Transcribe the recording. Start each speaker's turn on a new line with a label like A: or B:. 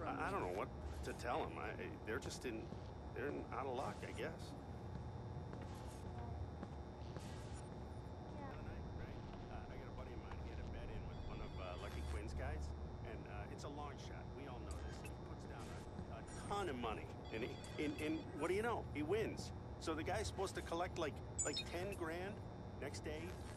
A: I don't know what to tell them. They're just out of luck, I guess. I got a buddy of mine. He had a bet in with one of Lucky Quinn's guys, and it's a long shot. We all know this. He puts down a ton of money, and what do you know? He wins. So the guy's supposed to collect like 10 grand. Next day,